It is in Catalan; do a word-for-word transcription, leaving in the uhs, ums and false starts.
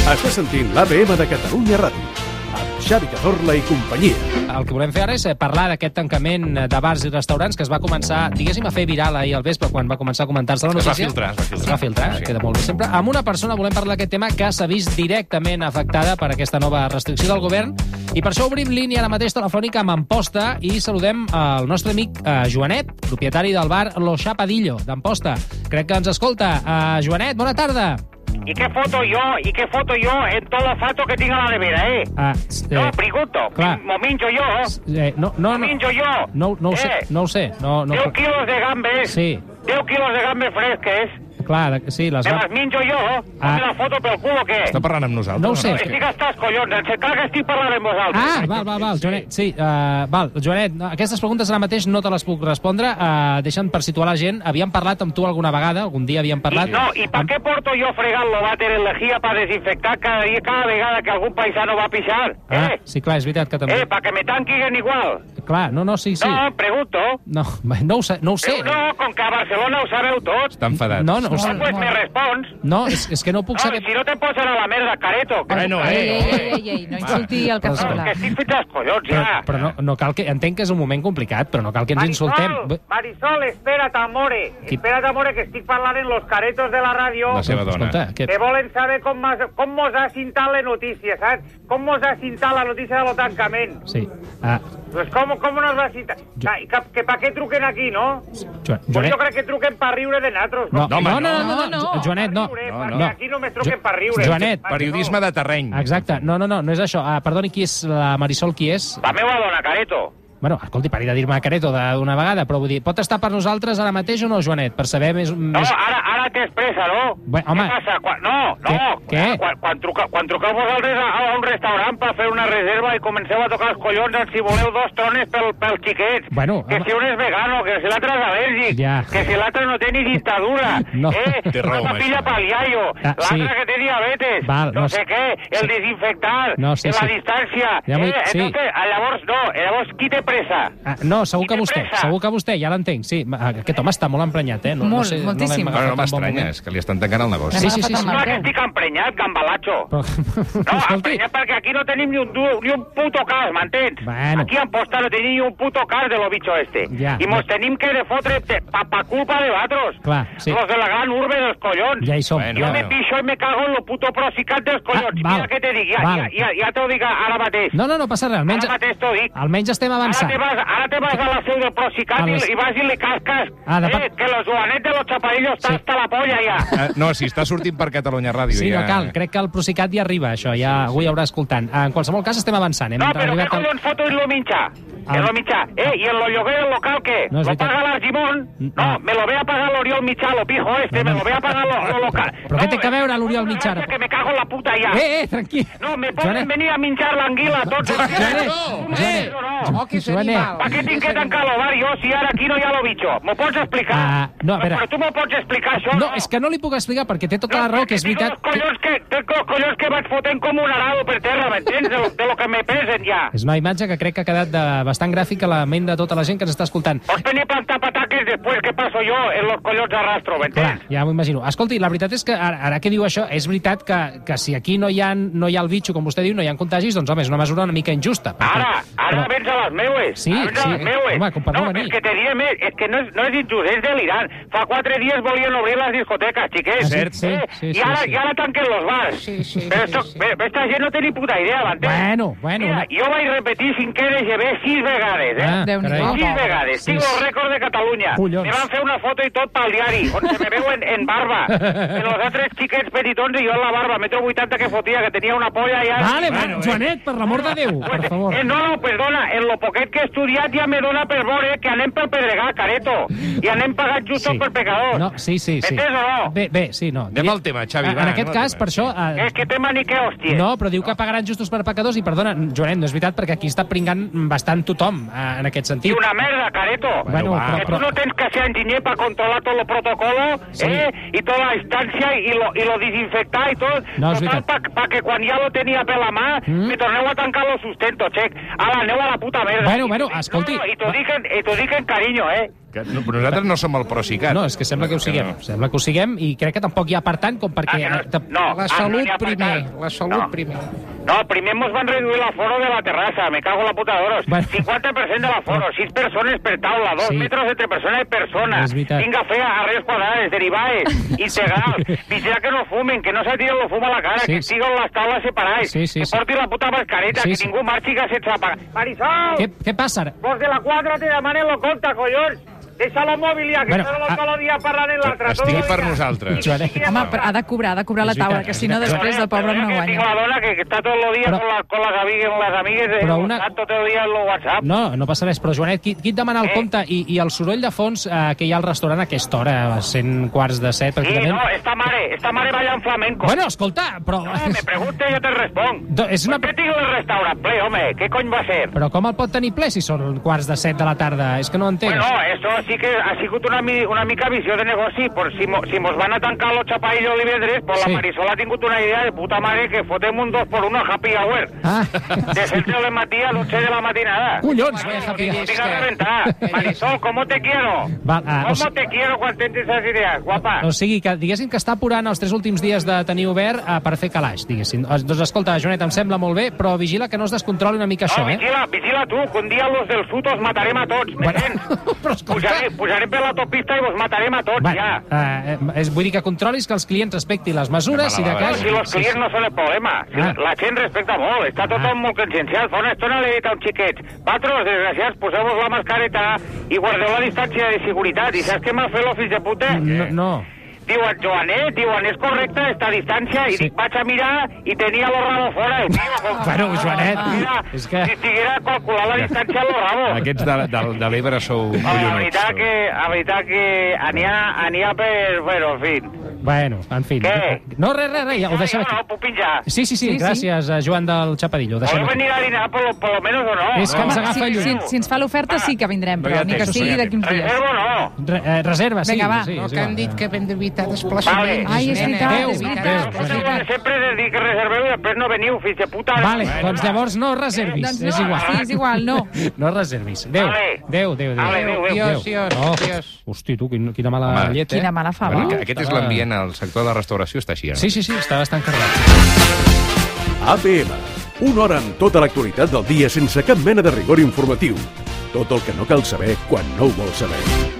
Estàs sentint l'A B M de Catalunya Ràdio, amb Xavi Cazorla i companyia. El que volem fer ara és parlar d'aquest tancament de bars i restaurants que es va començar, diguéssim, a fer viral ahir al vespre quan va començar a comentar-se la notícia. Es va filtrar, es va filtrar. Es va filtrar, sí. Queda molt bé sempre. Amb una persona volem parlar d'aquest tema que s'ha vist directament afectada per aquesta nova restricció del govern i per això obrim línia ara mateix telefònica amb Amposta i saludem el nostre amic eh, Joanet, propietari del bar Lo Chapadillo d'Amposta. Crec que ens escolta. Eh, Joanet, bona tarda. ¿Y qué foto yo? ¿Y qué foto yo en todo el fato que tenga la nevera, eh? Ah, eh no, pregunto. Clar. M'ho menjo jo. Eh, no, no, M'ho no. menjo jo. No, no ho sé, eh? no ho sé. No, no. deu quilos de gambes. Sí. deu quilos de gambes fresques. Clar, sí, les... Me les menjo jo. Ah. Fem la foto pel cul o què? Està parlant amb nosaltres? No ho sé. Estic hasta els collons. Em sé clar que estic parlant amb vosaltres. Ah, val, val, val, Joanet, sí, uh, val, Joanet, no, aquestes preguntes ara mateix no te les puc respondre, uh, deixa'm per situar la gent, havíem parlat amb tu alguna vegada, algun dia havíem parlat... I, no, i per amb... què porto jo fregant lo vàter en lejía per desinfectar cada dia, cada vegada que algun paisano va a pixar? Ah, Eh? sí, clar, és veritat que també... Eh, para que me tanquiguen igual. Clar, no, no, sí, sí. No, pregunto. No, no ho sé, no ho sé. Eh, no, com que a Barcelona ho sabeu tot. Està enfadat. No, no ho sé. No, pues me respons. No, és, és que no puc No, saber... i si no te posen a la merda, careto. Que... Bueno, Ei, eh. ei, ei, ei, ei, no insulti el Però, Cazorla. Que estic fins als collons, Però, ja. però no, no cal que... Entenc que és un moment complicat, però no cal que ens insultem. Marisol, Marisol, espera't, amore. Qui- Espera't, amore, que estic parlant en los caretos de la ràdio. La seva dona. Escolta, que... Que volen saber com, m'has- com mos ha cintat la notícia, saps? Com mos ha cintat la notícia de lo tancament. Sí. Ah, Pues com, com nos va cintar? Jo- Que, que, que pa què truquen aquí, no? Jo, Pues Joanet... jo crec que truquen per riure de natros. No, no, home, no, no, no, no, no, no. Jo- Joanet, no. Riure, No, perquè no. aquí només truquen Jo- per riure. Joanet. Periodisme de terreny. Exacte. No, no, no, no és això. Ah, perdoni, qui és la Marisol, qui és? La meva dona, careto. Bueno, escolti, pari de dir-me careto d'una vegada, però vull dir, pot estar per nosaltres ara mateix o no, Joanet? Per saber més... No, més... ara, ara t'he expressa, no? Bé, home. Què passa? Quan, no, no. Què? Què? Quan, quan, truca, quan truqueu vosaltres a, a un restaurant per fer una reserva i comenceu a tocar els collons si voleu dos trones pel, pels xiquets. Bueno, que home. si un és vegano, que si l'altre és al·lèrgic, Ja. que si l'altre no té ni dictadura, No. eh? Té raó, una amb papilla això. pel iaio, Ah, l'altre sí. que té diabetes, Val, no, no sé sé. què, el Sí. desinfectar, No, sí, la sí. distància. Ja m'ho- eh? sí. Entonces, llavors no, llavors qui té pressa? Ah, no, segur que Qui té vostè, pressa? segur que vostè, ja l'entenc, sí. Ah, aquest home està molt emprenyat, eh? No, no Molt, sé, moltíssim. No l'hem Bueno, no agafat en bon m'estranya, moment. és que li estan tancant el negoci. Sí, sí, sí, L'hem sí. agafat No, amb que el peu. estic emprenyat, gambalacho. Però, No, escolti, emprenyat perquè aquí no tenim ni un, du- ni un puto cas, m'entens? Bueno. Aquí a Amposta no tenim ni un puto cas de lo bicho este. Ja. I mos tenim que de fotre te- pa, pa culpa de vatros. Clar, sí. Los de la gran urbe dels collons. ja hi som. Bueno, Jo ja. me pixo i me cago en lo puto procicat dels collons. Ah, val. Mira què te dic, ja, Val. ja, ja, ja t'ho dic ara mateix. No, no, no passa res, almenys, Ara mateix t'ho dic. almenys estem Ara avançant. te, vas, ara te vas a la seu del procicat A i, les- i vas i li casques Ah, de pa- eh, que los Joanet de los Chapadillos està Sí. hasta la polla ja. Eh, no, si està sortint per Catalunya Ràdio. Sí, ja... no cal, crec que el Procicat ja arriba, això, ja algú hi haurà escoltant. En qualsevol cas, estem avançant. Hem No, però què arribat al- collons foto en lo mitjà? Ah. En lo mitjà. Eh, ¿y en lo lloguer del local qué? No es ¿Lo veritat. paga l'Argimon? Ah. No, me lo voy a pagar l'Oriol Mitjà, lo pijo este, me lo voy a pagar lo, lo local. Però què no, té que veure l'Oriol una Mitjà ara? gràcia que me cago en la puta ja. Eh, eh, tranquil. No, me Joanet. poden venir a menjar l'anguila tots. Joanet, No, Joanet, no. Oh, que és Joanet. animal. ¿Para qué tinc que tancar el bar jo si ara aquí no hi ha lo bicho? M'ho pots explicar? Ah, no, a veure. Però tu m'ho pots explicar, això? No, és que no li puc explicar perquè té tota la raó, que és veritat... Tinc els collons que, tinc els collons que vaig fotent com un arado per terra, m'entens? De, lo, de lo que me pesen ja. És una imatge que crec que ha quedat de bastant gràfica a la ment de tota la gent que ens està escoltant. Os venir a plantar pataques després que passo jo en los collons arrastro, Clar, m'entens? ja m'ho imagino. Escolti, la veritat és que ara, ara que diu això, és veritat que, que si aquí no hi, ha, no hi ha el bitxo, com vostè diu, no hi ha contagis, doncs home, és una mesura una mica injusta. perquè- Ara, ara però- vens a les meues. Sí, ara vens sí. a les meues. Home, com per no no, venir. és que te diré més, és que no és, no és injust, és delirant. Fa quatre dies volien obrir les discoteques, xiquets. Ah, sí? eh? Sí, sí, I sí, ara, sí. I ara tanquen los bars. Sí, sí, Però sí, esto, sí. bé, esta gent no té ni puta idea, m'entens? Bueno, bueno. Mira, una- jo vaig repetir cinquè de G B sis vegades, eh? Ah, Déu-n'hi-do. carai. Sis vegades. Sí. Tinc el rècord de Catalunya. Collons. Me van fer una foto i tot pel diari, on se me veu en, en barba. En los altres xiquets petitons i jo en la barba. Metro vuitanta que fotia, que tenia una polla ja... Vale, Bueno, bueno, bé. Joanet, per l'amor de Déu, per Pues, favor. eh, no, no, perdona, en lo poquet que he estudiat ja me dona per veure que anem pel pedregar, careto, i anem pagat justos Sí. per pecadors. No, sí, sí, sí. M'entens o no? Bé, bé, sí, no. Anem al tema, Xavi, En va, en anem aquest al cas, tema, per sí. això... eh, És que tema ni que hòstia. No, però diu que pagaran justos per pecadors i, perdona, Joanet, no és veritat, perquè aquí està pringant bastant tothom, eh, en aquest I sentit. una merda, careto. Bueno, va, però, Que però, tú no tienes que ser engiñer para controlar todo el protocolo, Sí. ¿eh? Y toda la instancia y lo, y lo desinfectar y todo. No, és Total, veritat. para que quan ja lo tenia per la mà, Mm. me torneu a tancar los sustentos, xec. Ala, aneu a la puta merda. Bueno, I bueno, t'ho dic- escolti. No, no, I t'ho dic, en- i t'ho dic en carinyo, eh? Que no, però nosaltres no som el Procicat. no, és que sembla que ho siguem. Sembla que ho siguem i crec que tampoc hi ha per tant com perquè... Ah, que no- eh, no. La Ah, salut no n'hi ha per primer, tant. la salut No. primer. No, primer mos van reduir l'aforo de la terrassa, me cago en la puta d'oros. Bueno. cinquanta per cent de l'aforo, sis persones per taula, dos Sí. metres entre persona i persona. És veritat. Vinga a fer arrels quadrades, derivades, integrals. Vigila que no fumen, que no se tiren el fum a la cara, Sí, que sí. estiguen les taules separades, Sí, sí, que sí. porti la puta mascareta, Sí, que sí. ningú marxi que sense apagar. Marisol! Què, què passa? Vos de la quatre te demanen lo compte, collons! Deixa la mòbil ja, que Bueno, bueno, a- tot el dia parlant en l'altre. Estigui per nosaltres. Joanet. Home, però ha de cobrar, ha de cobrar la És taula, veritat. que si no després el pobre no Que tinc guanya. la dona que, que està tot el dia Però- con, la, con les amigues, amb les amigues, eh, Però una- tot el dia en el WhatsApp. No, no passa res, però Joanet, qui, qui et demana el Eh? compte i, i el soroll de fons eh, que hi ha al restaurant a aquesta hora, sent quarts de set, Sí, pràcticament... no, esta mare, esta mare ballant flamenco. Bueno, escolta, però... No, me pregunte, jo te responc. Do- és una... Per què tinc el restaurant ple, home? Què cony va ser? Però com el pot tenir ple si són quarts de set de la tarda? És que no ho entenc. Bueno, eso sí que ha sigut una, mi- una mica visió de negoci. Por si, mo, si mos van a tancar los chapaillos de divendres, pues Sí. la Marisol ha tingut una idea de puta mare que fotem un dos por uno happy hour. Ah, De set del matí a l'onze de la matinada. collons! Vaya vaya happy happy- hour. Diga a reventar. Marisol, ¿cómo te quiero? Va, ah, o ¿Cómo si- te quiero quan tens esas ideas, guapa? O sigui, que diguéssim que està apurant els tres últims dies de tenir obert eh, per fer calaix, diguéssim. Eh, Doncs escolta, Joanet, em sembla molt bé, però vigila que no es descontroli una mica No, això, eh? vigila, vigila tu, que un dia los del sud os matarem a tots, Bueno, m'entens? però escolta... Pujarem, pujarem per l'autopista i vos matarem a tots, Bueno, ja. eh, és, vull dir que controlis que els clients respectin les mesures, si de Va, va, va, cas... Si los clients no són el problema, si Ah. la gent respecta molt, està tothom Ah. molt conscienciat. Fa una estona li he dit a un xiquet, patros, desgraciats, poseu-vos la mascareta i guardeu la distància de seguretat. I saps què m'ha fet el fill de puta? No, no. Diuen, Joanet, diuen, és correcta esta distància? I Sí. dic, vaig a mirar i tenia lo rabo fora, el tio. Com... Bueno, Joanet, Mira, és que- si estiguera calcular la distància a lo rabo. Aquests de, de, de l'Ebre sou No, la collonuts. veritat que, la veritat que ania, ania per... Bueno, en fin. Bueno, en fi. Què? No, res, res, res, ja ho deixem no, aquí. no, puc pinjar. Sí, sí, sí, Sí, sí. gràcies, a Joan del Xapadillo. Ho deixem Vol aquí. venir a dinar, por lo, por lo menos, o no? És que no? ens Home, agafa si, lluny. si, si ens fa l'oferta sí que vindrem, No hi però ha ni que temps, no hi sigui ha d'aquí uns dies. Reservo no. Re, eh, reserva, sí. Vinga, va. sí, No, és que han igual. dit que hem d'evitar desplaçaments. Ai, és nena, veritat, Déu, és Déu, veritat. Déu. És veritat. Sempre de dir que reserveu i després no veniu, fills de puta. Vale, doncs llavors no reservis, Doncs és no, igual. sí, és igual, no. No reservis. Adéu, Vale. adéu, adéu, adéu. Vale, adéu, adéu. Adiós, adiós, No. adiós. Hosti, tu, quin- quina mala Home, llet, eh? Quina mala fava. Bueno, aquest és l'ambient al sector de la restauració, està així, eh? Sí, sí, sí, està bastant carregat. A P M, una hora amb tota l'actualitat del dia sense cap mena de rigor informatiu. Tot el que no cal saber quan no ho vols saber.